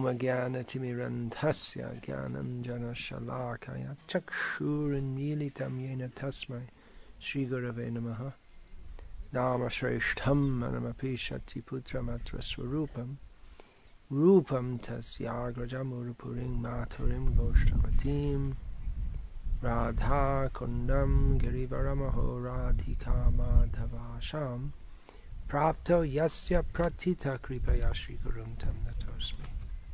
ज्ञानतिमिरन्धस्य ज्ञानञ्जनशलाकया चक्षुरुन्मीलितं येन तस्मै श्रीगुरवे नमः। नामश्रेष्ठं मनमपि शक्तिपुत्रमत्र स्वरूपं रूपं तस्याग्रजमुरुपुरीं माथुरीं गोष्ठवतीं राधाकुण्डं गिरिवरमहो राधिका माधवाशां प्राप्तो यस्य प्रथिता कृपया श्रीगुरुं तं नतोऽस्मि।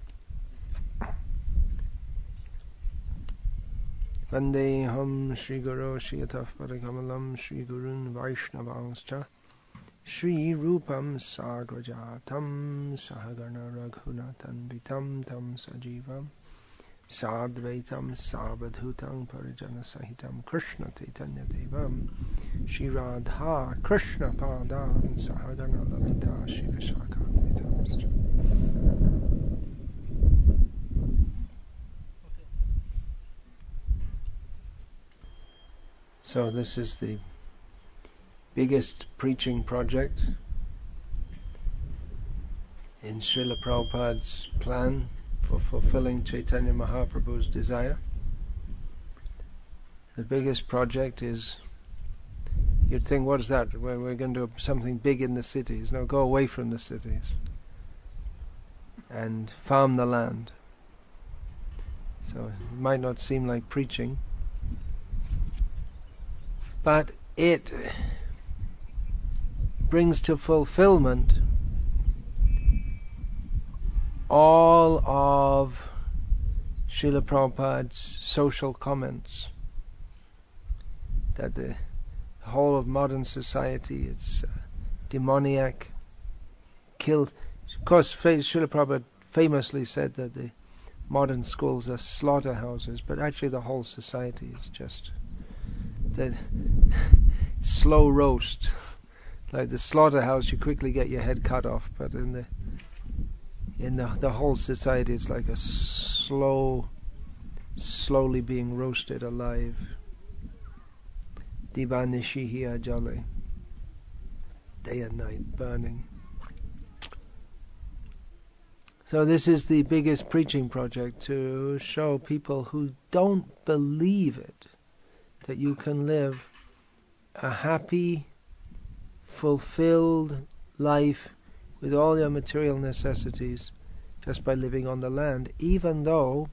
वन्देऽहं श्रीगुरो श्रीयतः पदकमलं श्रीगुरून् वैष्णवांश्च श्रीरूपं साग्रजातं सहगण रघुनाथान्वितं तं सजीवं साद्वैतं सावधूतं परिजनसहितं कृष्णचैतन्यदेवं Shri Radha कृष्णपादान् सहगण Lalita श्रीविशाखान्वितांश्च। So this is the biggest preaching project in Srila Prabhupada's plan for fulfilling Chaitanya Mahaprabhu's desire. The biggest project is, you'd think, what is that? We're going to do something big in the cities. No, go away from the cities and farm the land. So it might not seem like preaching, but it brings to fulfillment all of Srila Prabhupada's social comments that the whole of modern society is demoniac, killed. Of course, Srila Prabhupada famously said that the modern schools are slaughterhouses, but actually the whole society is just the slow roast. Like the slaughterhouse, you quickly get your head cut off, but in the whole society, it's like a slowly being roasted alive. Divanishihi ajale, day and night burning. So this is the biggest preaching project, to show people who don't believe it that you can live a happy, fulfilled life with all your material necessities just by living on the land, even though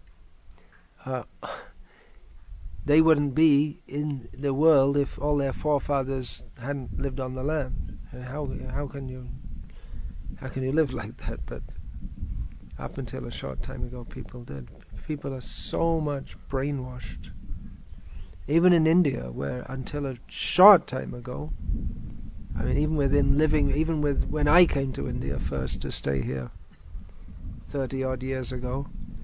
they wouldn't be in the world if all their forefathers hadn't lived on the land. And how can you live like that? But up until a short time ago, people did. People are so much brainwashed. Even in India, where until a short time ago, I mean, even when I came to India first to stay here 30 odd years ago,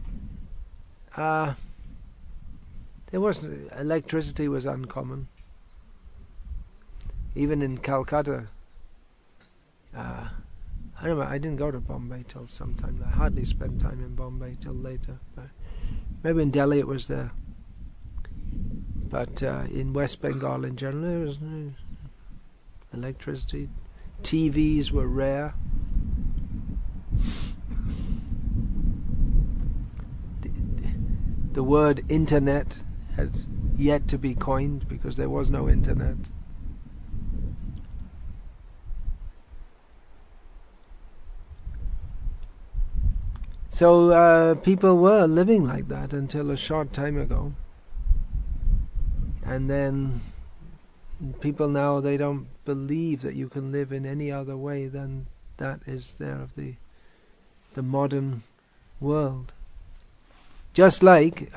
electricity was uncommon. Even in Calcutta, I don't know, I didn't go to Bombay till sometime. I hardly spent time in Bombay till later. Maybe in Delhi it was there. But in West Bengal in general, there was no electricity. TVs were rare. The word internet had yet to be coined because there was no internet. So people were living like that until a short time ago. And then people now, they don't believe that you can live in any other way than that is there of the modern world. Just like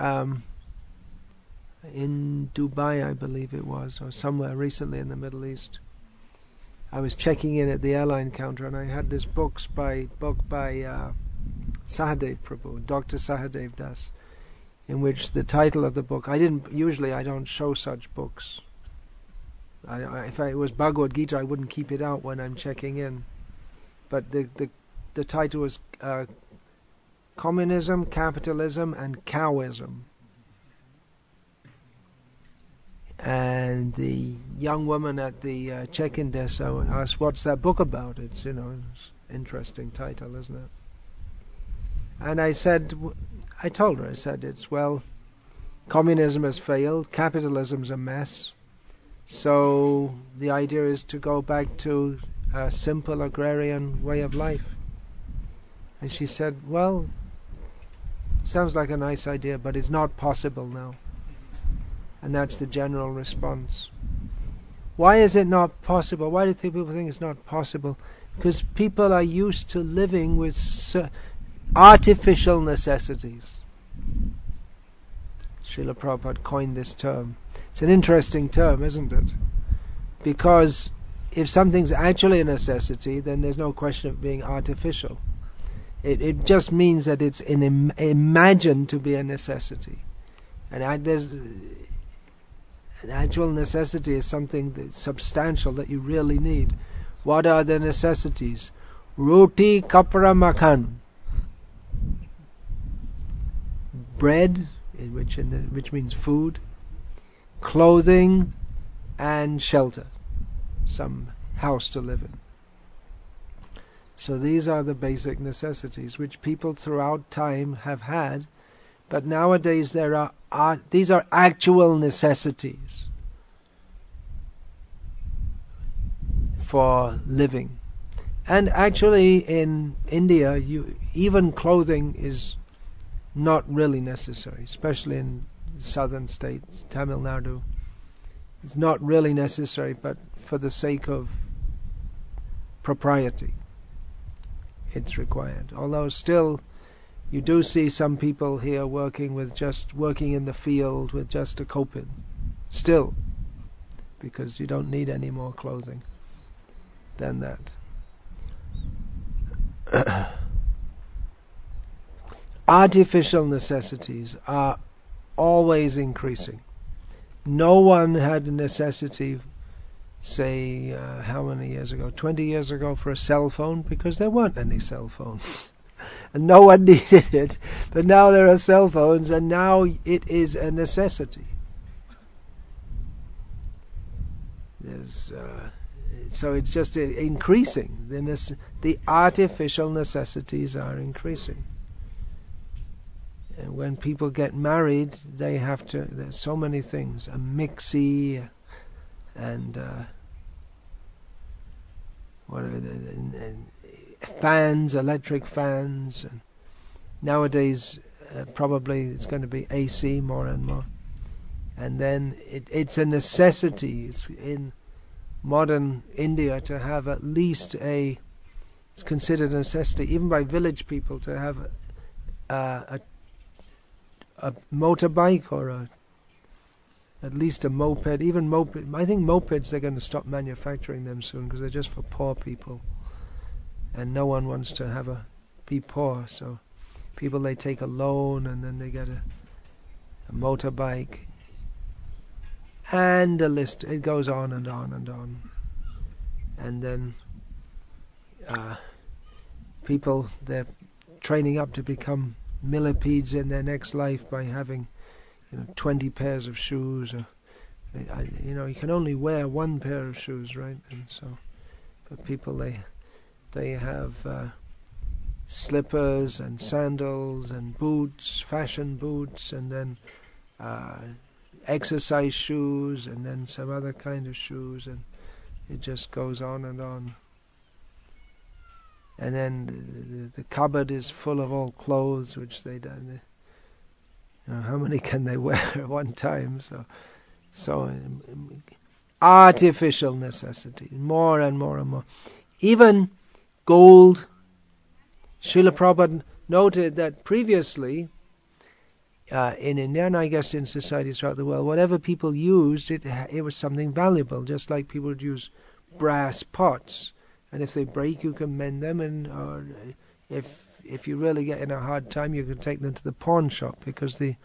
in Dubai, I believe it was, or somewhere recently in the Middle East, I was checking in at the airline counter and I had this book by Sahadev Prabhu, Dr. Sahadev Das, in which the title of the book, I don't show such books. If it was Bhagavad Gita, I wouldn't keep it out when I'm checking in. But the title was Communism, Capitalism, and Cowism. And the young woman at the check-in desk asked, "What's that book about?" It's, it's an interesting title, isn't it? And I told her, it's, well, communism has failed, capitalism's a mess, so the idea is to go back to a simple agrarian way of life. And she said, well, sounds like a nice idea, but it's not possible now. And that's the general response. Why is it not possible? Why do people think it's not possible? Because people are used to living with artificial necessities. Srila Prabhupada coined this term. It's an interesting term, isn't it? Because if something's actually a necessity, then there's no question of being artificial. It just means that it's imagined to be a necessity. And an actual necessity is something that's substantial that you really need. What are the necessities? Roti, kapra, makan. Bread, which means food, clothing, and shelter. Some house to live in. So these are the basic necessities which people throughout time have had, but nowadays these are actual necessities for living. And actually in India, even clothing is not really necessary, especially in southern states, Tamil Nadu. It's not really necessary, but for the sake of propriety, it's required. Although still, you do see some people here working in the field with just a kopin. Still, because you don't need any more clothing than that. Artificial necessities are always increasing. No one had a necessity, say, how many years ago? 20 years ago for a cell phone, because there weren't any cell phones. And no one needed it. But now there are cell phones, and now it is a necessity. So it's just increasing. The artificial necessities are increasing. And when people get married, there's so many things. A mixie, and fans, electric fans. And nowadays, probably it's going to be AC more and more. And then it's a necessity. It's in modern India to have at least it's considered a necessity, even by village people, to have a motorbike or at least a moped. Even moped. I think mopeds, they're going to stop manufacturing them soon because they're just for poor people, and no one wants to be poor. So people, they take a loan and then they get a motorbike, and the list, it goes on and on and on. And then people, they're training up to become millipedes in their next life by having 20 pairs of shoes, or you can only wear one pair of shoes, right? And so, but people, they have slippers and sandals and boots, fashion boots, and then exercise shoes, and then some other kind of shoes, and it just goes on and on. And then the cupboard is full of all clothes, which they don't. How many can they wear at one time? So artificial necessity, more and more and more. Even gold. Srila Prabhupada noted that previously in India, and I guess in societies throughout the world, whatever people used, it was something valuable, just like people would use brass pots. And if they break, you can mend them, or if you really get in a hard time, you can take them to the pawn shop, because the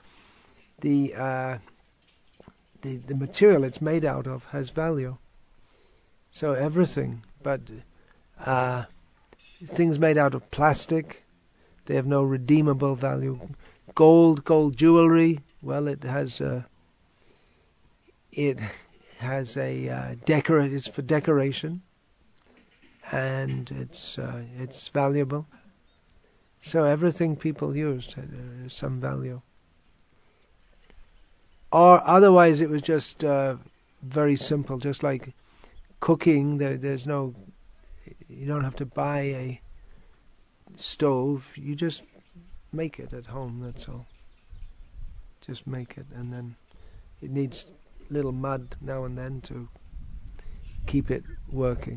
material it's made out of has value. So everything, but things made out of plastic, they have no redeemable value. Gold jewelry, well, it's for decoration, and it's valuable. So everything people used had some value. Or otherwise it was just very simple, just like cooking. There's no, you don't have to buy a stove. You just make it at home, that's all. Just make it, and then it needs little mud now and then to keep it working.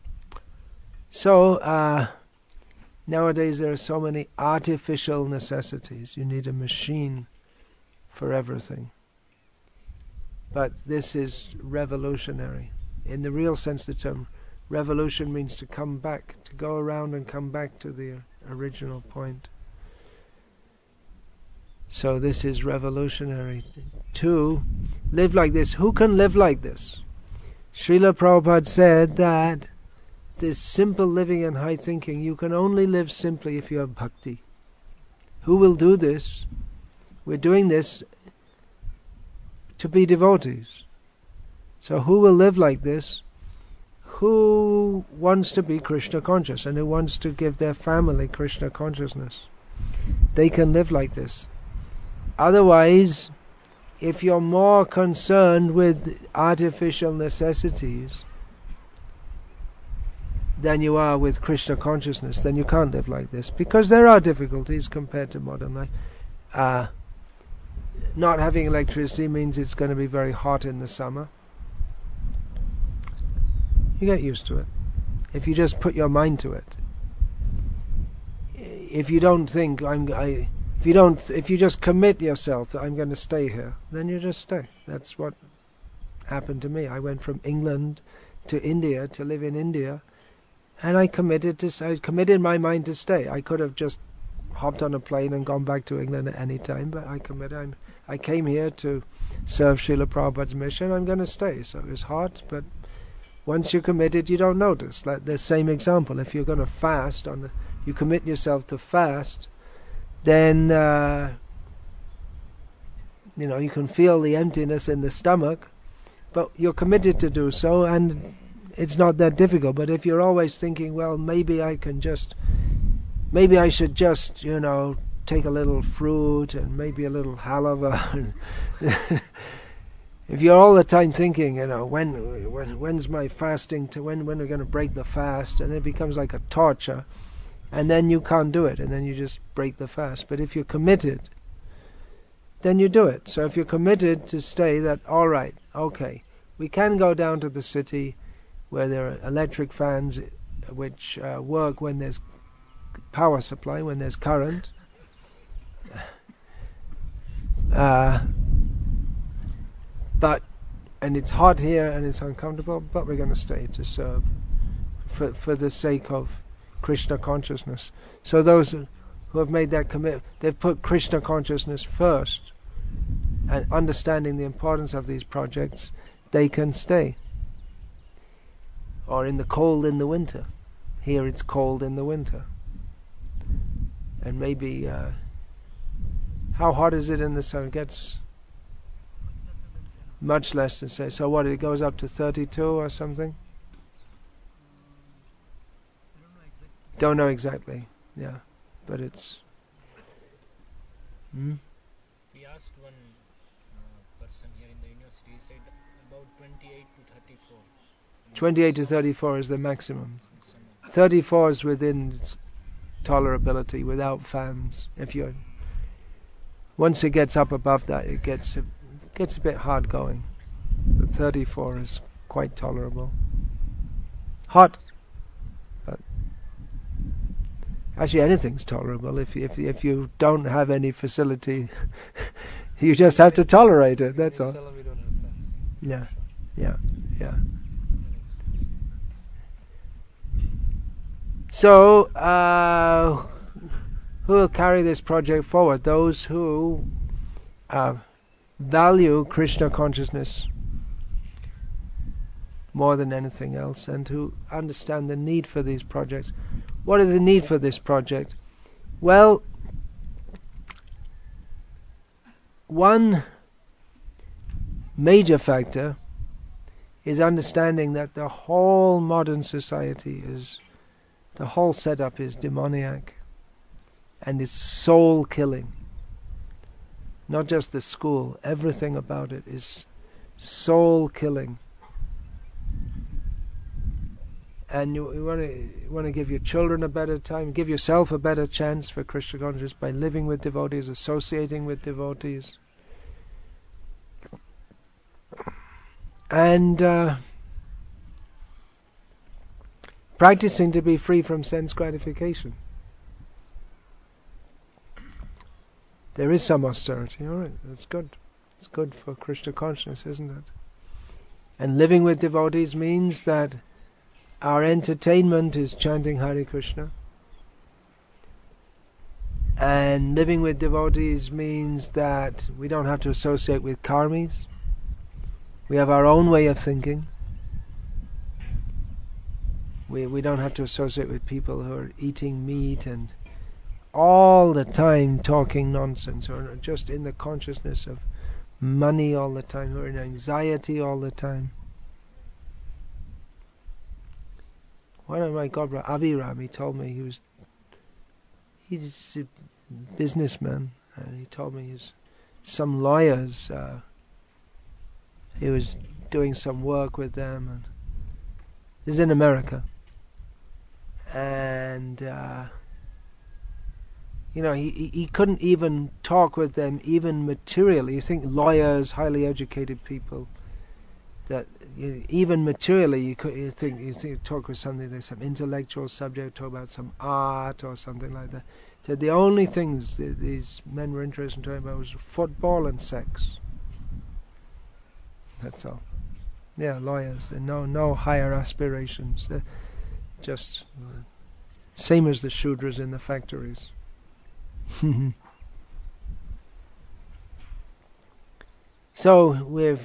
So nowadays there are so many artificial necessities. You need a machine for everything. But this is revolutionary. In the real sense of the term, revolution means to come back, to go around and come back to the original point. So this is revolutionary. To live like this. Who can live like this? Srila Prabhupada said that this simple living and high thinking, you can only live simply if you have bhakti. Who will do this? We're doing this to be devotees. So who will live like this? Who wants to be Krishna conscious and who wants to give their family Krishna consciousness. They can live like this. Otherwise, if you're more concerned with artificial necessities than you are with Krishna consciousness, then you can't live like this, because there are difficulties compared to modern life. Not having electricity means it's going to be very hot in the summer. You get used to it if you just put your mind to it. If you don't think if you just commit yourself that I'm going to stay here, then you just stay. That's what happened to me. I went from England to India to live in India, and I committed my mind to stay. I could have just hopped on a plane and gone back to England at any time, but I came here to serve Srila Prabhupada's mission. I'm going to stay. So it was hot, but once you're committed, you don't notice. Like the same example, if you're going to fast, you commit yourself to fast, then you can feel the emptiness in the stomach, but you're committed to do so, and it's not that difficult. But if you're always thinking, well, maybe I should just, take a little fruit and maybe a little halava. If you're all the time thinking, when's my fasting, when are we going to break the fast, and it becomes like a torture, and then you can't do it, and then you just break the fast. But if you're committed, then you do it. So if you're committed to stay, that all right, okay, we can go down to the city where there are electric fans which work when there's power supply, when there's current. And it's hot here and it's uncomfortable, but we're going to stay to serve for the sake of Krishna consciousness. So those who have made that commitment, they've put Krishna consciousness first, and understanding the importance of these projects, they can stay. Or in the cold in the winter. Here it's cold in the winter. And maybe, how hot is it in the sun? It gets much less than say. So what, it goes up to 32 or something? Don't know exactly. Yeah, but it's... We asked one person here in the university, he said about 28 to 34. 28 to 34 is the maximum. 34 is within tolerability without fans. Once it gets up above that, it gets a bit hard going. But 34 is quite tolerable. Hot, but actually anything's tolerable if you don't have any facility. You just have to tolerate it. That's all. We don't have fans. Yeah. So, who will carry this project forward? Those who value Krishna consciousness more than anything else, and who understand the need for these projects. What is the need for this project? Well, one major factor is understanding that the whole modern society the whole setup is demoniac, and it's soul killing. Not just the school, everything about it is soul killing. And you want to give your children a better time, give yourself a better chance for Krishna consciousness by living with devotees, associating with devotees, and practicing to be free from sense gratification. There is some austerity, all right, that's good. It's good for Krishna consciousness, isn't it? And living with devotees means that our entertainment is chanting Hare Krishna. And living with devotees means that we don't have to associate with karmis. We have our own way of thinking. We don't have to associate with people who are eating meat and all the time talking nonsense, or just in the consciousness of money all the time, or in anxiety all the time. One of my Gobra, Aviram, he told me he's a businessman, and he told me some lawyers, he was doing some work with them, and this is in America, and he couldn't even talk with them, even materially. You think lawyers, highly educated people, that even materially you think talk with somebody, there's some intellectual subject, talk about some art or something like that. So the only things these men were interested in talking about was football and sex. That's all. Yeah, lawyers, and no higher aspirations. They're just same as the Shudras in the factories. So we've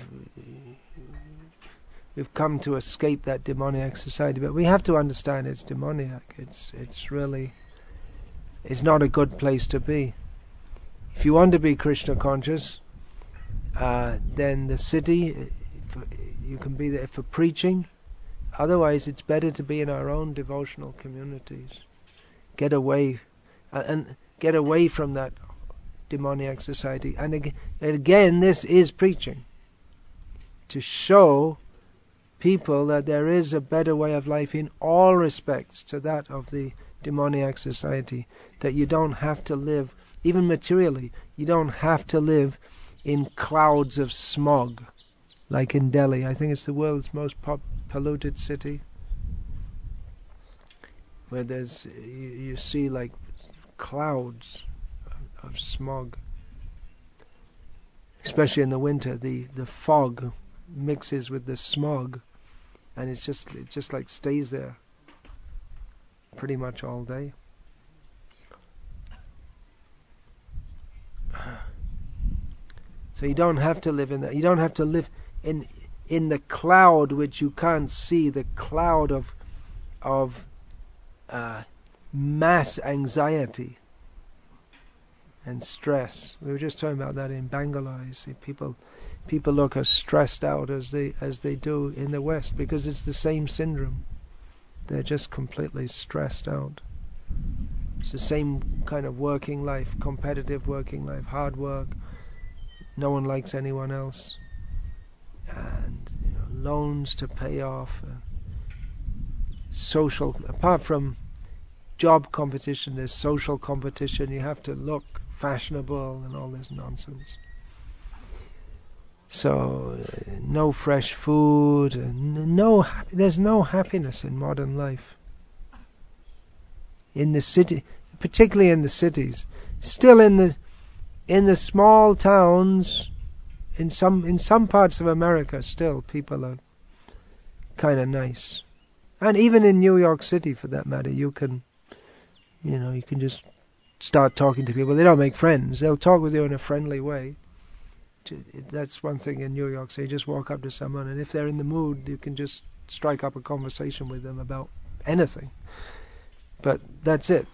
come to escape that demoniac society, but we have to understand it's demoniac. It's really, it's not a good place to be. If you want to be Krishna conscious, then the city, you can be there for preaching. Otherwise, it's better to be in our own devotional communities. Get away from that demoniac society. And again, this is preaching, to show people that there is a better way of life in all respects to that of the demoniac society, that you don't have to live, even materially, you don't have to live in clouds of smog like in Delhi. I think it's the world's most polluted city, where you see like clouds of smog, especially in the winter. The fog mixes with the smog, and it just like stays there pretty much all day. So you don't have to live in that. You don't have to live in the cloud which you can't see, the cloud of mass anxiety and stress. We were just talking about that in Bangalore. You see, people look as stressed out as they do in the West, because it's the same syndrome. They're just completely stressed out. It's the same kind of working life, competitive working life, hard work. No one likes anyone else, and loans to pay off. Social, apart from job competition, there's social competition. You have to look fashionable and all this nonsense. So no fresh food, and there's no happiness in modern life. In the city, particularly in the cities, still in the small towns, in some parts of America, still people are kind of nice, and even in New York City, for that matter, you can just start talking to people. They don't make friends. They'll talk with you in a friendly way. That's one thing in New York. So you just walk up to someone, and if they're in the mood, you can just strike up a conversation with them about anything. But that's it,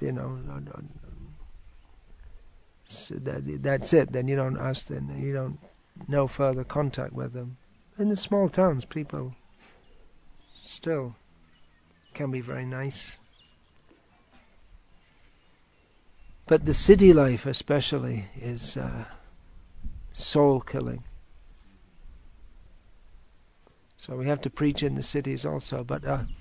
So that's it. Then you don't ask them. You don't no further contact with them. In the small towns, people still can be very nice. But the city life especially is soul killing. So we have to preach in the cities also. But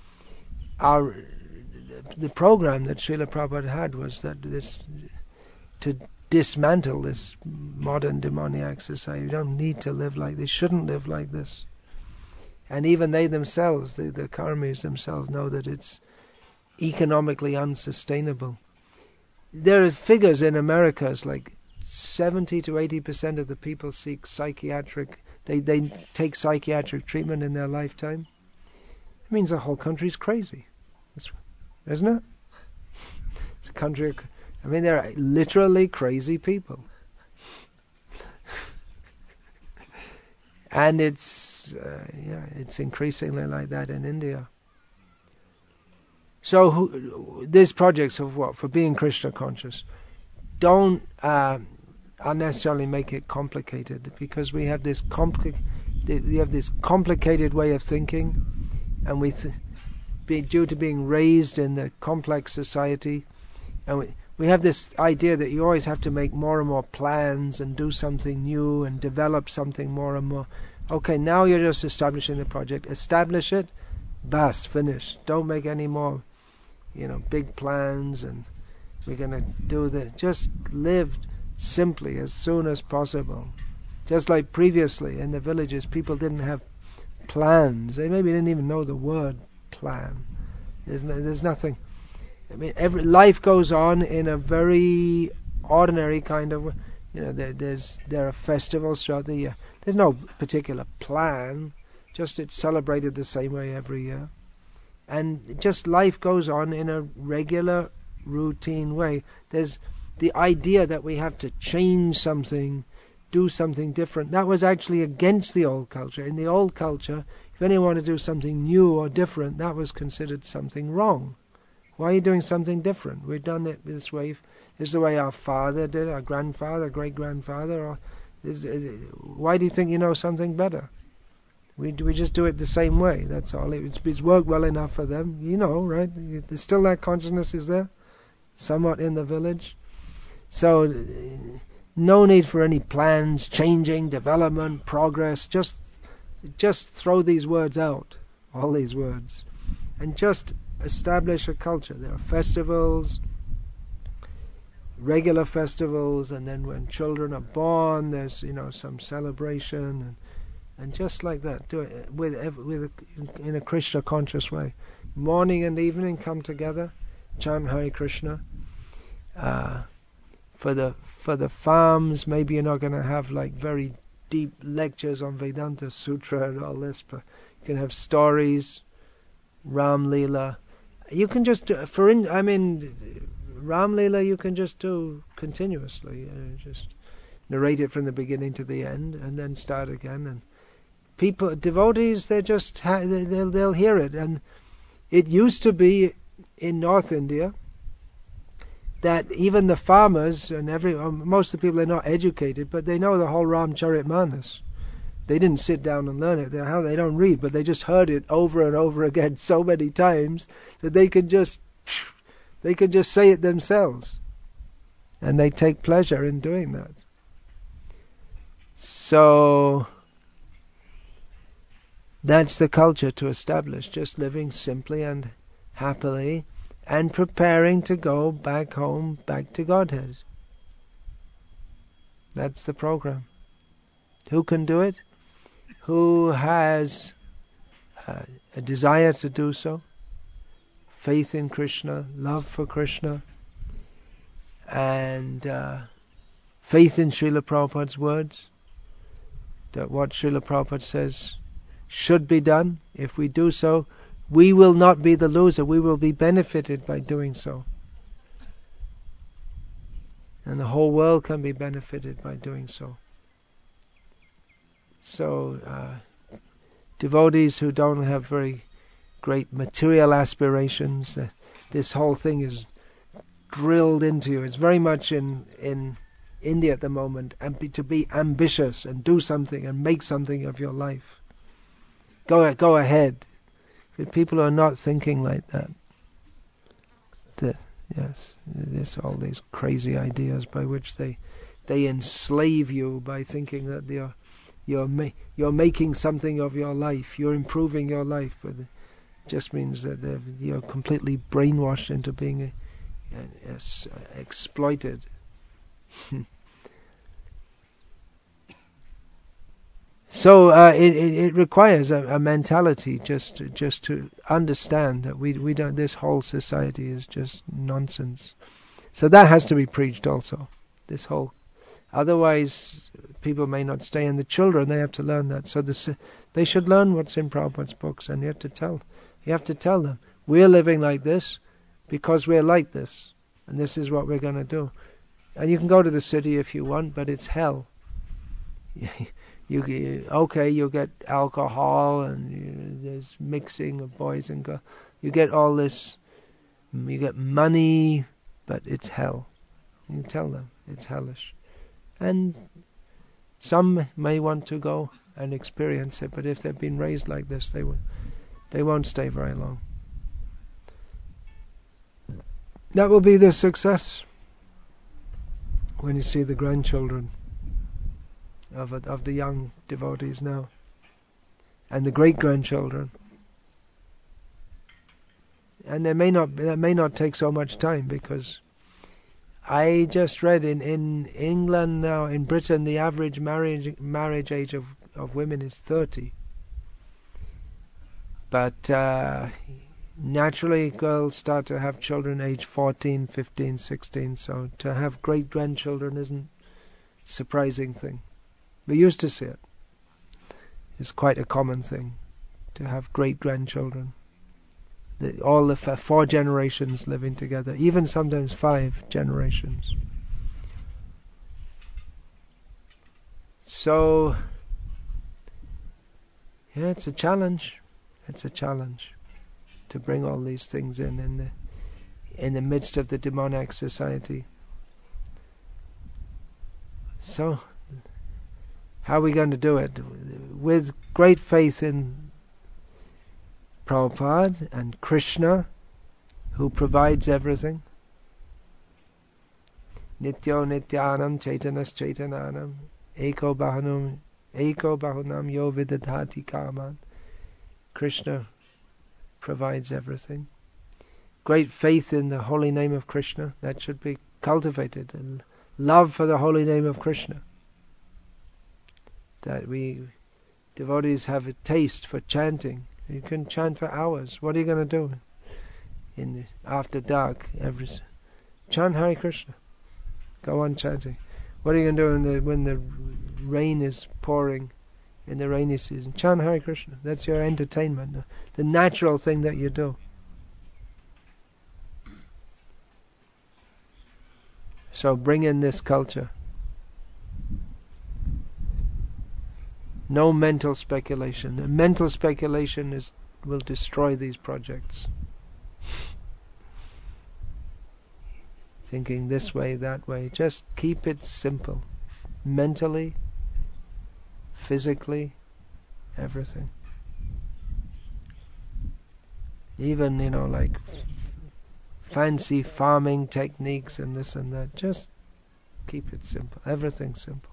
the program that Srila Prabhupada had was that to dismantle this modern demoniac society. You don't need to live like this. Shouldn't live like this. And even they themselves, the karmis themselves, know that it's economically unsustainable. There are figures in America, it's like 70 to 80% of the people seek psychiatric. They take psychiatric treatment in their lifetime. It means the whole country's crazy, isn't it? It's a country. I mean, they're literally crazy people, and it's increasingly like that in India. So these projects of what? For being Krishna conscious. Don't unnecessarily make it complicated, because we have this complicated way of thinking, and due to being raised in the complex society, and we have this idea that you always have to make more and more plans and do something new and develop something more and more. Okay, now you're just establishing the project. Establish it, bas, finish. Don't make any more, big plans, and we're going to do this. Just live simply as soon as possible. Just like previously in the villages, people didn't have plans. They maybe didn't even know the word plan. There's nothing. I mean, life goes on in a very ordinary kind of way. There are festivals throughout the year. There's no particular plan. Just it's celebrated the same way every year. And just life goes on in a regular, routine way. There's the idea that we have to change something, do something different. That was actually against the old culture. In the old culture, if anyone wanted to do something new or different, that was considered something wrong. Why are you doing something different? We've done it this way. This is the way our father did, our grandfather, great-grandfather. Why do you think you know something better? We just do it the same way, that's all. It's worked well enough for them, right? There's still that consciousness is there, somewhat in the village. So, no need for any plans, changing, development, progress. Just throw these words out, all these words, and just establish a culture. There are festivals, regular festivals, and then when children are born, there's some celebration, and just like that, do it in a Krishna conscious way. Morning and evening come together, chant Hare Krishna. For the farms, maybe you're not going to have like very deep lectures on Vedanta Sutra and all this, but you can have stories, Ram Leela. You can just Ram Leela you can just do continuously. Just narrate it from the beginning to the end, and then start again. And devotees, they'll hear it. And it used to be in North India that even the farmers and most of the people are not educated, but they know the whole Ramcharitmanas. They didn't sit down and learn it. They don't read, but they just heard it over and over again so many times that they could just say it themselves, and they take pleasure in doing that. So that's the culture to establish, just living simply and happily, and preparing to go back home, back to Godhead. That's the program. Who can do it? Who has a desire to do so? Faith in Krishna, love for Krishna, and faith in Srila Prabhupada's words, that what Srila Prabhupada says should be done. If we do so, we will not be the loser, we will be benefited by doing so. And the whole world can be benefited by doing so. So, devotees who don't have very great material aspirations, this whole thing is drilled into you. It's very much in India at the moment, and to be ambitious and do something and make something of your life. Go ahead. People are not thinking like that. Yes, there's all these crazy ideas by which they enslave you by thinking that you're making something of your life, you're improving your life, but it just means that you're completely brainwashed into being exploited. So it requires a mentality just to understand that we don't. This whole society is just nonsense. So that has to be preached also. This whole. Otherwise, people may not stay. And the children, they have to learn that. So they should learn what's in Prabhupada's books, and you have to tell them we're living like this because we're like this, and this is what we're going to do. And you can go to the city if you want, but it's hell. You get alcohol and there's mixing of boys and girls. You get all this. You get money, but it's hell. You tell them it's hellish. And some may want to go and experience it, but if they've been raised like this, they won't stay very long. That will be the success when you see the grandchildren of the young devotees now, and the great-grandchildren. And that may not take so much time, because I just read in England now, in Britain, the average marriage age of women is 30. But naturally girls start to have children age 14, 15, 16, so to have great-grandchildren isn't a surprising thing. We used to see it. It's quite a common thing to have great-grandchildren. All the 4 generations living together, even sometimes 5 generations. So, yeah, it's a challenge. It's a challenge to bring all these things in the midst of the demonic society. So, how are we going to do it? With great faith in Prabhupada and Krishna, who provides everything. Nityo Nityanam Chaitanas Chaitananam Eko Bahunam Yo Vidadhati Kaman. Krishna provides everything. Great faith in the holy name of Krishna, that should be cultivated, and love for the holy name of Krishna. That we devotees have a taste for chanting. You can chant for hours. What are you going to do after dark? Chant Hare Krishna. Go on chanting. What are you going to do when the rain is pouring in the rainy season? Chant Hare Krishna. That's your entertainment. The natural thing that you do. So bring in this culture. No mental speculation. The mental speculation will destroy these projects. Thinking this way, that way. Just keep it simple. Mentally, physically, everything. Even, like fancy farming techniques and this and that. Just keep it simple. Everything simple.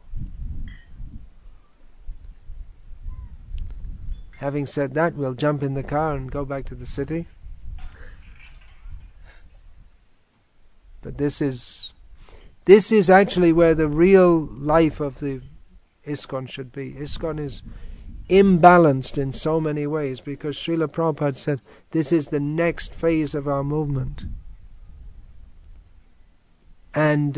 Having said that, we'll jump in the car and go back to the city. But this is actually where the real life of the ISKCON should be. ISKCON is imbalanced in so many ways, because Srila Prabhupada said this is the next phase of our movement. And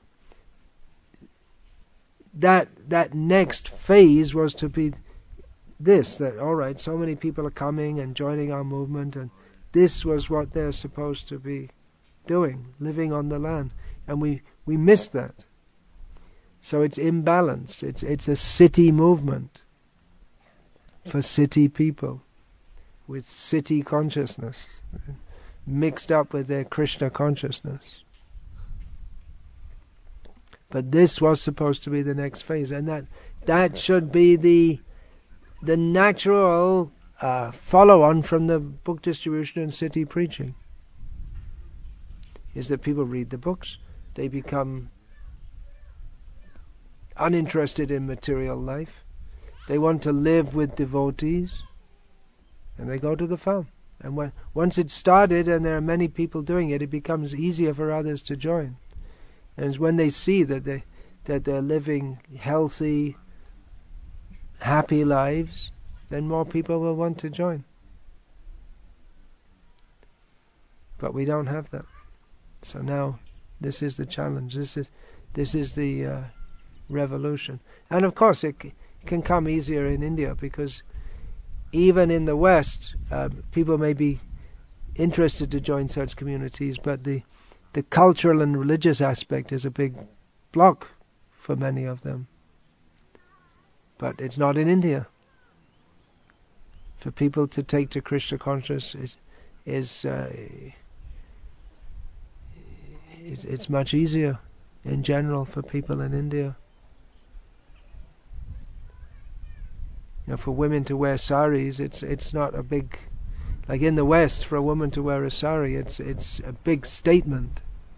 that next phase was to be that alright, so many people are coming and joining our movement, and this was what they're supposed to be doing, living on the land, and we missed that. So it's imbalanced. It's a city movement for city people with city consciousness mixed up with their Krishna consciousness. But this was supposed to be the next phase, and that should be the natural follow-on from the book distribution and city preaching. is that people read the books, they become uninterested in material life, they want to live with devotees, and they go to the farm. And once it's started and there are many people doing it, it becomes easier for others to join. And it's when they see that they're living healthy, happy lives, then more people will want to join. But we don't have that. So now this is the challenge. This is the revolution. And of course it can come easier in India, because even in the West, people may be interested to join such communities, but the cultural and religious aspect is a big block for many of them. But it's not in India. For people to take to Krishna consciousness it's much easier in general for people in India. For women to wear saris, it's not a big, like in the West, for a woman to wear a sari, it's a big statement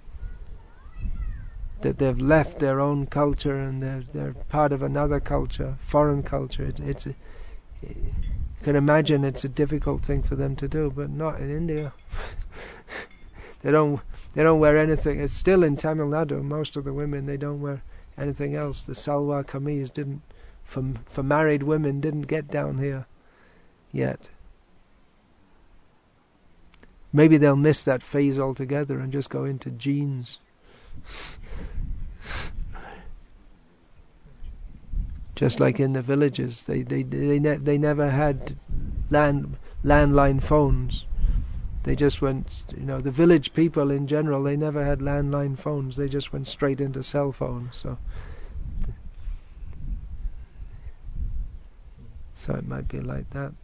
that they've left their own culture and they're part of another culture, foreign culture. You can imagine it's a difficult thing for them to do, but not in India. They don't wear anything. It's still in Tamil Nadu. Most of the women, they don't wear anything else. The salwar kameez for married women didn't get down here yet. Maybe they'll miss that phase altogether and just go into jeans. Just like in the villages, they never had landline phones. They just went, the village people in general, they never had landline phones. They just went straight into cell phones. So it might be like that.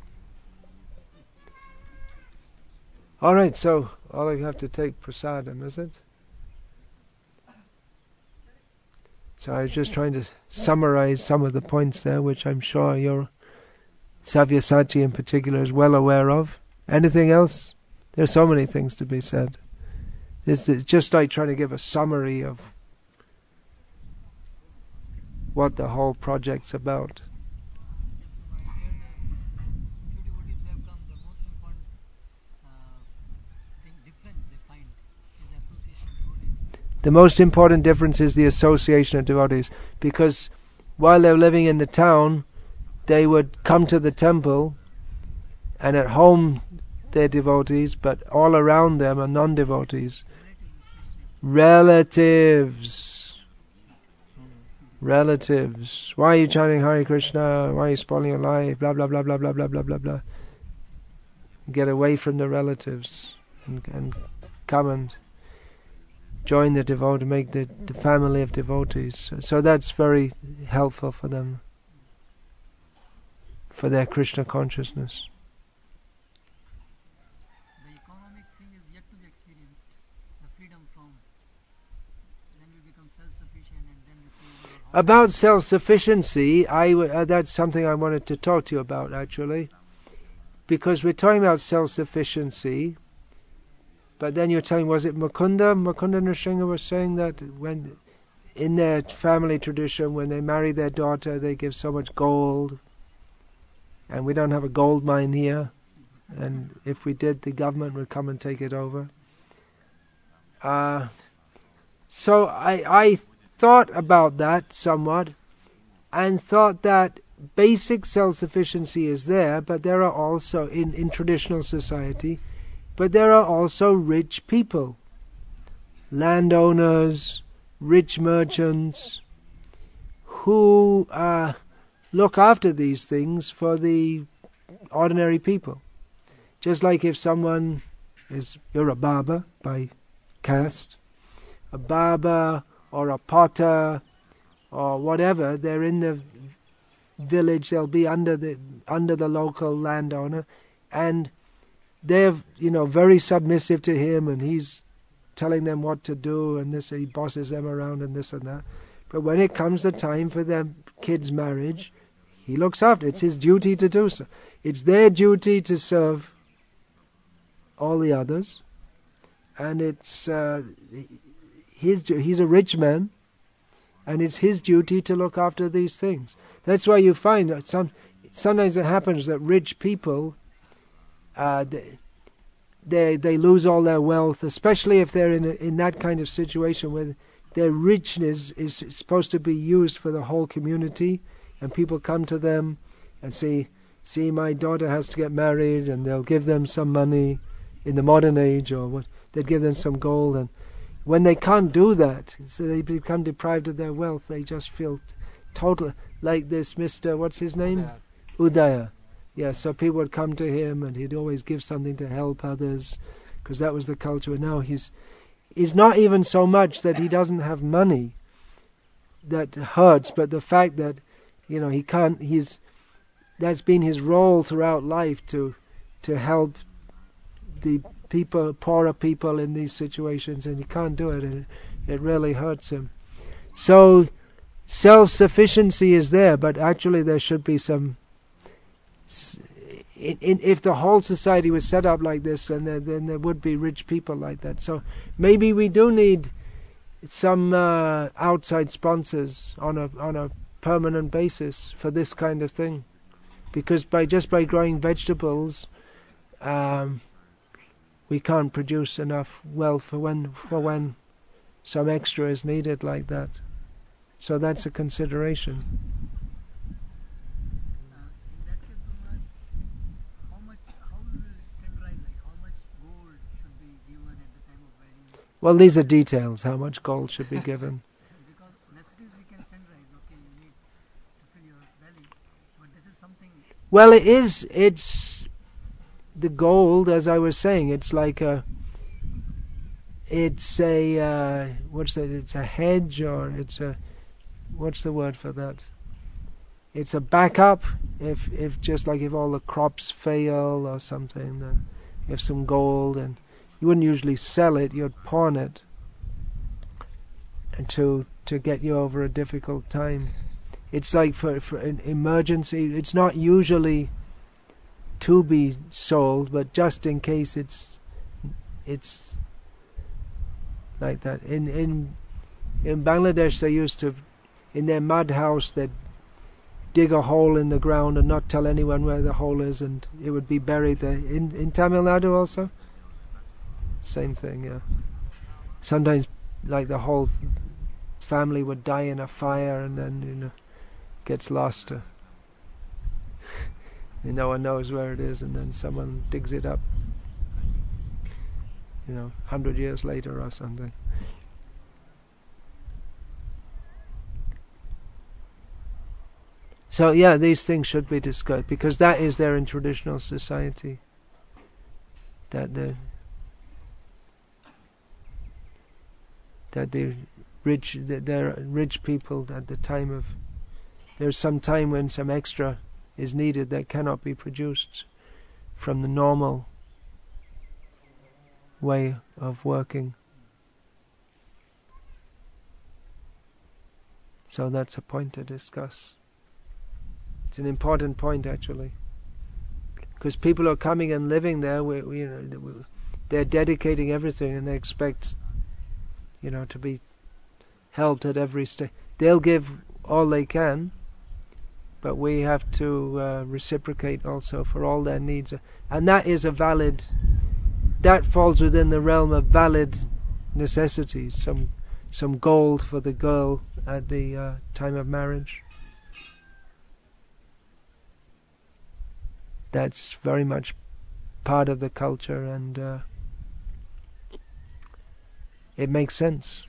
Alright, so all you have to take prasadam, is it? So I was just trying to summarize some of the points there, which I'm sure your Savyasati in particular is well aware of. Anything else? There's so many things to be said. This is just like trying to give a summary of what the whole project's about. The most important difference is the association of devotees, because while they're living in the town, they would come to the temple, and at home they're devotees, but all around them are non-devotees. Relatives. Why are you chanting Hare Krishna? Why are you spoiling your life? Blah blah blah blah blah blah blah blah blah. Get away from the relatives and come and join the devotee, make the family of devotees. So that's very helpful for them, for their Krishna consciousness. The economic thing is yet to be experienced. The freedom from. Then we become self-sufficient and then we see. About self-sufficiency, that's something I wanted to talk to you about actually, because we're talking about self-sufficiency. But then you're telling, was it Mukunda Nrsinga was saying that when in their family tradition, when they marry their daughter, they give so much gold, and we don't have a gold mine here, and if we did, the government would come and take it over. So I thought about that somewhat, and thought that basic self-sufficiency is there, but there are also, in traditional society, but there are also rich people, landowners, rich merchants, who look after these things for the ordinary people. Just like if someone you're a barber by caste, a barber or a potter or whatever, they're in the village, they'll be under the local landowner, and they're very submissive to him, and he's telling them what to do, and this, he bosses them around and this and that. But when it comes the time for their kids' marriage, he looks after. It's his duty to do so. It's their duty to serve all the others, and it's he's a rich man, and it's his duty to look after these things. That's why you find that sometimes it happens that rich people they lose all their wealth, especially if they're in that kind of situation where their richness is supposed to be used for the whole community, and people come to them and say, "See, my daughter has to get married," and they'll give them some money in the modern age, or what they'd give them some gold, and when they can't do that, so they become deprived of their wealth, they just feel total, like this Mr. what's his name? Udaya. Yeah, so people would come to him and he'd always give something to help others, because that was the culture. And now he's not even so much that he doesn't have money that hurts, but the fact that, he can't, that's been his role throughout life to help the people, poorer people in these situations, and he can't do it, and it really hurts him. So self-sufficiency is there, but actually there should be some. If the whole society was set up like this, then there would be rich people like that. So maybe we do need some outside sponsors on a permanent basis for this kind of thing, because by growing vegetables, we can't produce enough wealth for when some extra is needed like that. So that's a consideration. In that case, Gurmaharaj, how will we standardize, like how much gold should be given at the time of wedding? Well, these are details, how much gold should be given. Because necessities we can standardize, okay, you need to fill your belly, but this is something. Well, it's the gold, as I was saying, it's like it's a hedge, or what's the word for that? It's a backup if just like if all the crops fail or something, then you have some gold, and you wouldn't usually sell it, you'd pawn it, and to get you over a difficult time. It's like for an emergency. It's not usually to be sold, but just in case it's like that. In Bangladesh, they used to, in their mud house, they'd dig a hole in the ground and not tell anyone where the hole is, and it would be buried there. In Tamil Nadu also, same thing. Yeah. Sometimes, like the whole family would die in a fire, and then gets lost. No one knows where it is, and then someone digs it up. 100 years later or something. So yeah, these things should be discussed, because that is there in traditional society. That they're rich people at the time of. There's some time when some extra is needed that cannot be produced from the normal way of working. So that's a point to discuss. It's an important point, actually, because people are coming and living there. They're dedicating everything, and they expect, to be helped at every stage. They'll give all they can, but we have to reciprocate also for all their needs, and that is that falls within the realm of valid necessities. Some gold for the girl at the time of marriage. That's very much part of the culture, and it makes sense.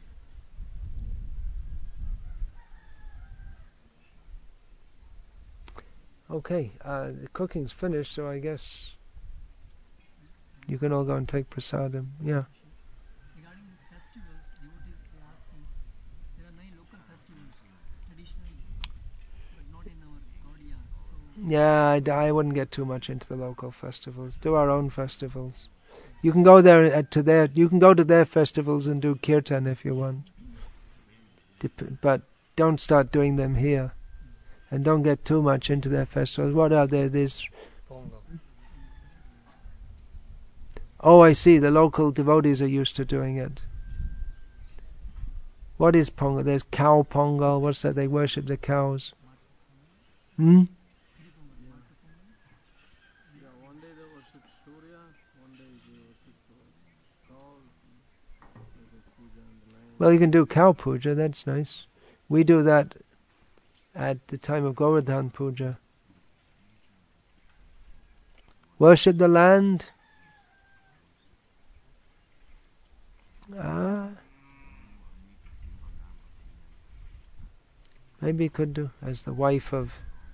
Okay, the cooking's finished, so I guess you can all go and take prasadam. Yeah. Regarding these festivals, devotees, they are asking, there are many local festivals, traditional, but not in our Gaudiya. So Yeah, I wouldn't get too much into the local festivals. Do our own festivals. You can go there you can go to their festivals and do kirtan if you want. But don't start doing them here. And don't get too much into their festivals. What are there? There's Oh, I see. The local devotees are used to doing it. What is Pongal? There's cow Pongal. What's that? They worship the cows. Hmm? Yeah, one day they worship Surya, one day they worship cows, they do puja on the land. Well, you can do cow puja. That's nice. We do that at the time of Govardhan puja. Worship the land. Maybe you could do as the wife of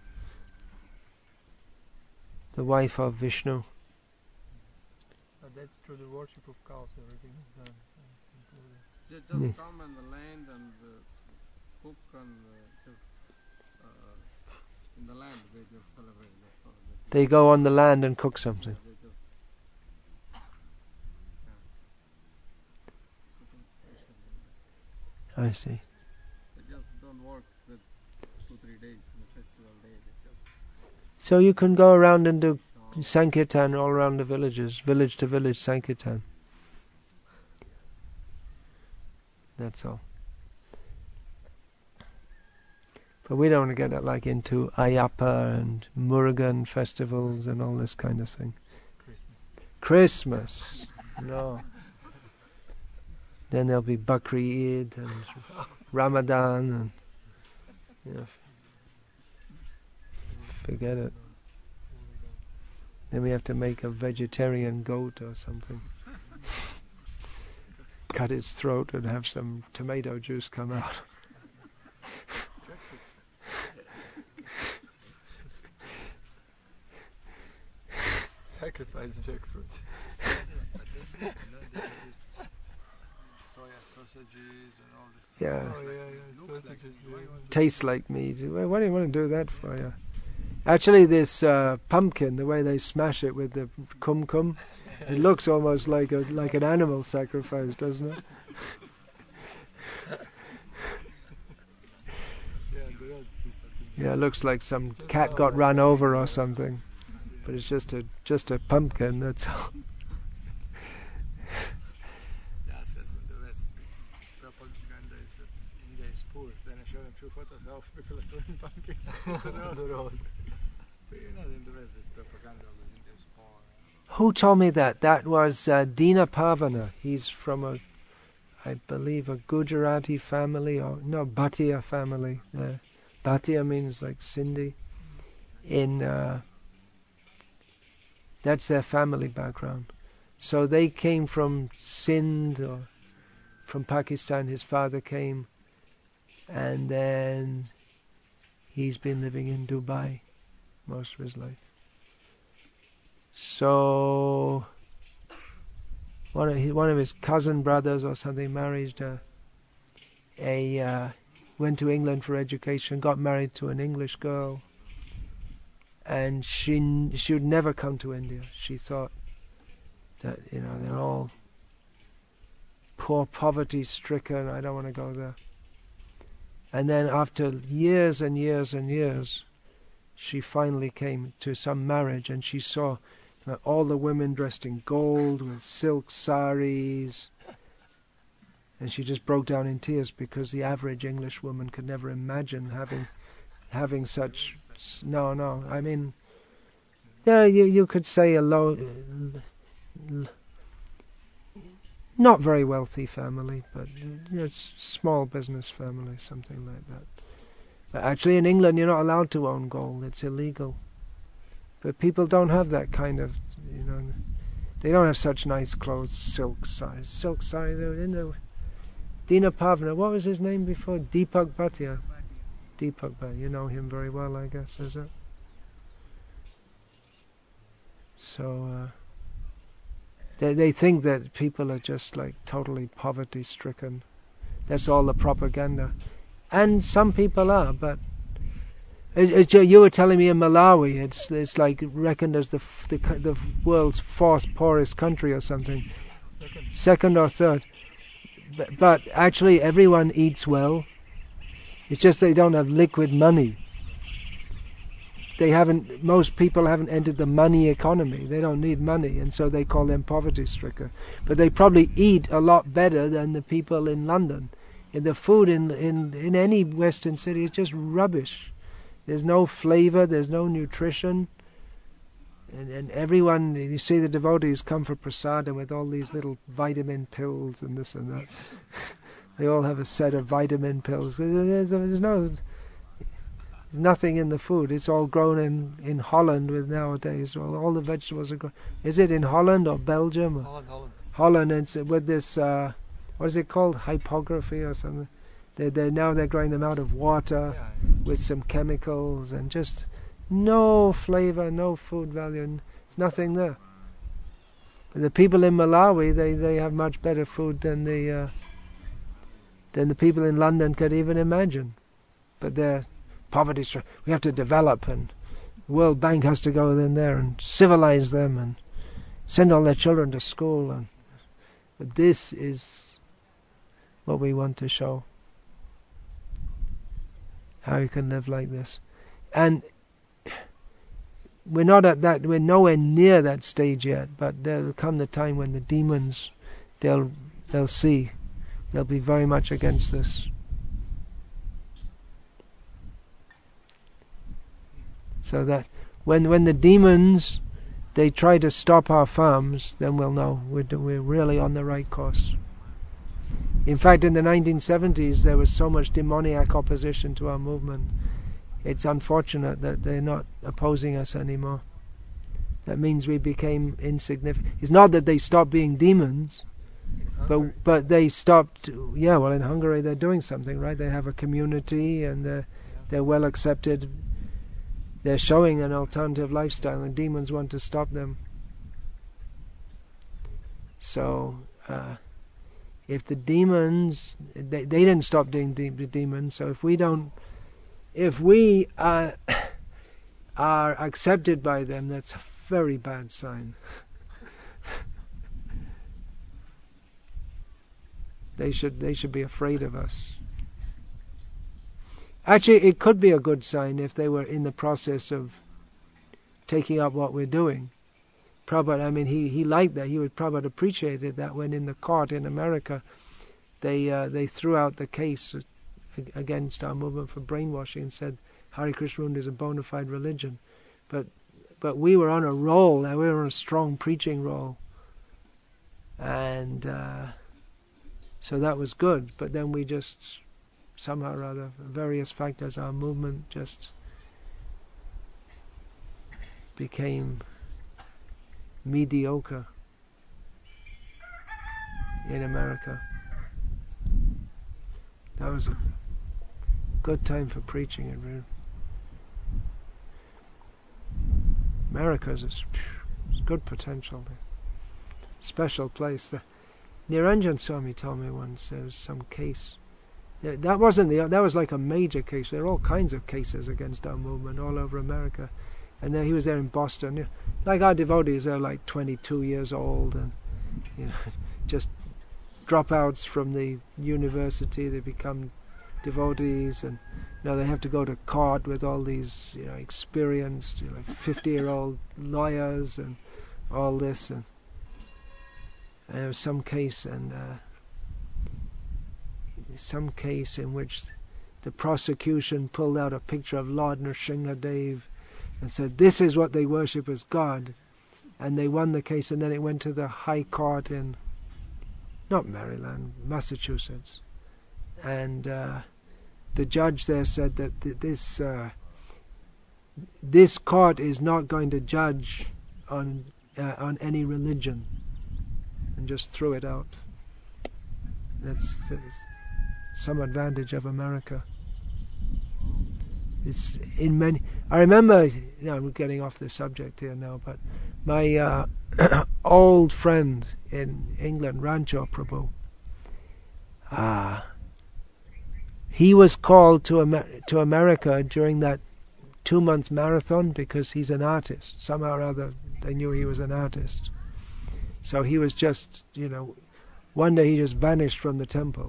Vishnu. That's through the worship of cows, everything is done. They just Yeah. come on the land and cook and just in the land they just celebrate. That's all. They go on the land and cook something. They just cooking special. I see. They just don't work with 2-3 days in the festival day. They just So you can go around and do Sankirtan all around the villages, village to village Sankirtan. That's all. But we don't get like into Ayappa and Murugan festivals and all this kind of thing. Christmas. No. Then there'll be Bakri Eid and Ramadan and forget it. Then we have to make a vegetarian goat or something. Cut its throat and have some tomato juice come out. sacrifice jackfruit. Soya sausages and all this. Yeah. Sausages. Tastes like meat. Well, what do you want to do that for? Yeah. Actually, this pumpkin, the way they smash it with the kum, it looks almost like an animal sacrifice, doesn't it? Yeah, it looks like some cat got run over or something, but it's just a pumpkin. That's all. Yes, in the West, propaganda is that India is poor. Then I show them few photos of people are throwing pumpkins on the road. But you know, in the West, this propaganda always India is poor. Who told me that? That was Dina Pavana. He's from I believe a Gujarati family, or no, Bhatia family. Bhatia means like Sindhi. That's their family background. So they came from Sindh or from Pakistan. His father came, and then he's been living in Dubai most of his life. So one of his cousin brothers or something married went to England for education, got married to an English girl, and she would never come to India. She thought that they're all poor, poverty-stricken. I don't want to go there. And then after years and years and years, she finally came to some marriage, and she saw all the women dressed in gold with silk saris, and she just broke down in tears because the average English woman could never imagine having such. No, I mean, there you could say a low, not very wealthy family, but small business family, something like that. But actually, in England, you're not allowed to own gold; it's illegal. But people don't have that kind of, they don't have such nice clothes, silk saris. Dina Pavana, what was his name before? Deepak Bhatia. Deepak Bhatia, you know him very well, I guess, is it? So, they think that people are just like totally poverty-stricken. That's all the propaganda. And some people are, but you were telling me in Malawi, it's like reckoned as the world's fourth poorest country or something, second or third. But actually, everyone eats well. It's just they don't have liquid money. most people haven't entered the money economy. They don't need money, and so they call them poverty-stricken. But they probably eat a lot better than the people in London. And the food in any Western city is just rubbish. There's no flavor, there's no nutrition. And everyone, you see the devotees come for prasadam with all these little vitamin pills and this and that. They all have a set of vitamin pills. There's nothing in the food. It's all grown in Holland with nowadays. Well, all the vegetables are grown. Is it in Holland or Belgium? Holland. Holland, and with this, what is it called? Hypography or something. They're growing them out of water with some chemicals and just no flavor, no food value. And there's nothing there. But the people in Malawi, they have much better food than the people in London could even imagine. But they're poverty stricken. We have to develop, and the World Bank has to go in there and civilize them and send all their children to school. But this is what we want to show. How you can live like this. And we're nowhere near that stage yet, but there'll come the time when the demons, they'll see. They'll be very much against this. So that when the demons, they try to stop our farms, then we'll know we're really on the right course. In fact, in the 1970s, there was so much demoniac opposition to our movement. It's unfortunate that they're not opposing us anymore. That means we became insignificant. It's not that they stopped being demons, but they stopped. Yeah, well, in Hungary they're doing something, right? They have a community and they're well accepted. They're showing an alternative lifestyle, and demons want to stop them. So, if the demons, they didn't stop being demons. So if we are accepted by them, that's a very bad sign. They should be afraid of us. Actually, it could be a good sign if they were in the process of taking up what we're doing. Prabhupada, he liked that. Prabhupada appreciated that when in the court in America, they threw out the case against our movement for brainwashing and said Hare Krishna movement is a bona fide religion. But we were on a roll. We were on a strong preaching roll, and so that was good. But then we just somehow or other, various factors, our movement just became mediocre in America. That was a good time for preaching it, really. America's a good potential there. Special place. Niranjan Swami told me once there was some case. That was like a major case. There are all kinds of cases against our movement all over America. And then he was there in Boston. Like our devotees, they're like 22 years old and just dropouts from the university. They become devotees, and they have to go to court with all these experienced 50-year-old lawyers and all this. And there was some case in which the prosecution pulled out a picture of Lord Nrsimhadev and said, this is what they worship as God. And they won the case, and then it went to the High Court in, not Maryland, Massachusetts. And the judge there said that this court is not going to judge on any religion, and just threw it out. That's some advantage of America. It's in many. I remember. I'm getting off the subject here now, but my old friend in England, Rancho Prabhu. He was called to America during that 2-month marathon because he's an artist. Somehow or other, they knew he was an artist. So he was just, one day he just vanished from the temple.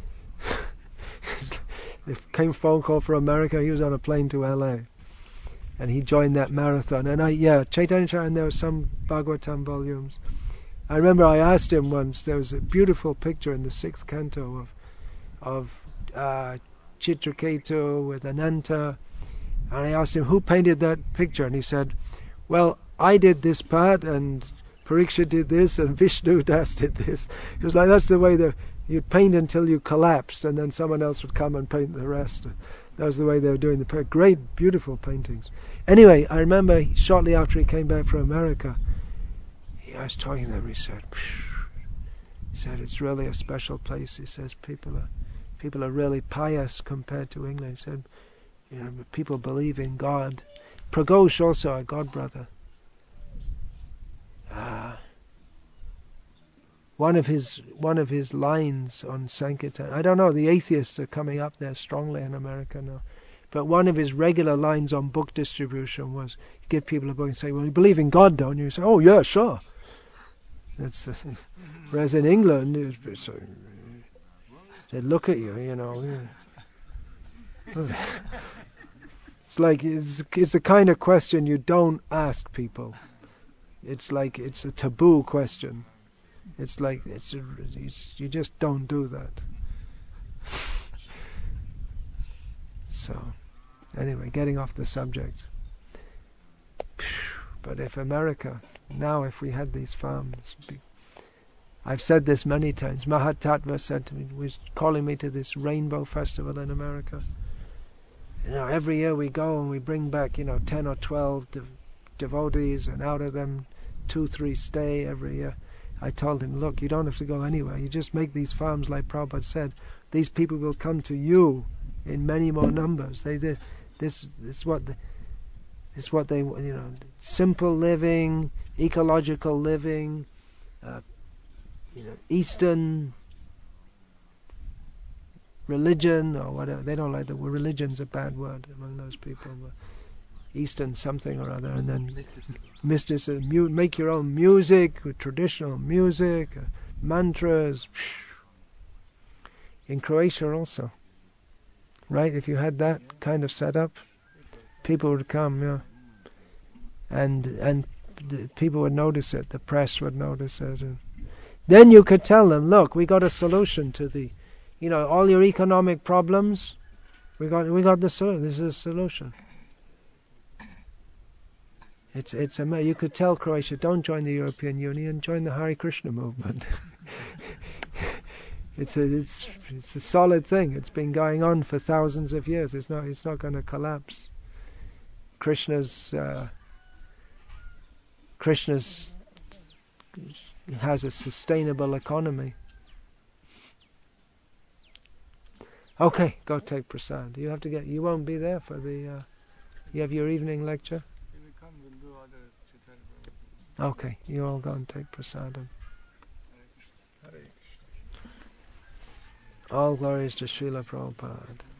There came a phone call from America. He was on a plane to LA. and he joined that marathon. And Chaitanya Charitamrita, and there were some Bhagavatam volumes. I remember I asked him once. There was a beautiful picture in the 6th canto of Chitraketu with Ananta, and I asked him who painted that picture, and he said, "Well, I did this part, and Pariksha did this, and Vishnu Das did this." It was like that's the way you'd paint until you collapsed, and then someone else would come and paint the rest. That was the way they were doing the great, beautiful paintings. Anyway, I remember shortly after he came back from America, I was talking to him. He said, "It's really a special place." He says, "People are really pious compared to England." He said, "People believe in God." Pragosh also, a God brother. One of his lines on Sankirtan. I don't know. The atheists are coming up there strongly in America now. But one of his regular lines on book distribution was, give people a book and say, "Well, you believe in God, don't you?" You say, "Oh yeah, sure." That's the thing. Whereas in England, they look at you, It's like it's the kind of question you don't ask people. It's like it's a taboo question. It's like you just don't do that. So, anyway, getting off the subject. But if we had these farms, I've said this many times. Mahatattva said to me, was calling me to this rainbow festival in America. Every year we go and we bring back, 10 or 12 devotees, and out of them 2-3 stay every year. I told him, look, you don't have to go anywhere. You just make these farms like Prabhupada said. These people will come to you in many more numbers. This is what they simple living, ecological living, Eastern religion or whatever. They don't like the word. Religion's a bad word among those people. But Eastern something or other, and then mysticism. Make your own music, traditional music, mantras. In Croatia also, right? If you had that kind of setup, people would come, and people would notice it. The press would notice it, and then you could tell them, look, we got a solution to all your economic problems. We got the solution. This is a solution. You could tell Croatia, don't join the European Union, join the Hare Krishna movement. It's a solid thing. It's been going on for thousands of years. It's not going to collapse. Krishna's has a sustainable economy. Okay, go take prasad. You won't be there for the. You have your evening lecture. If we come, we'll do others. Chaitanya. Okay, you all go and take prasadam. Hare Krishna. All glories to Srila Prabhupada.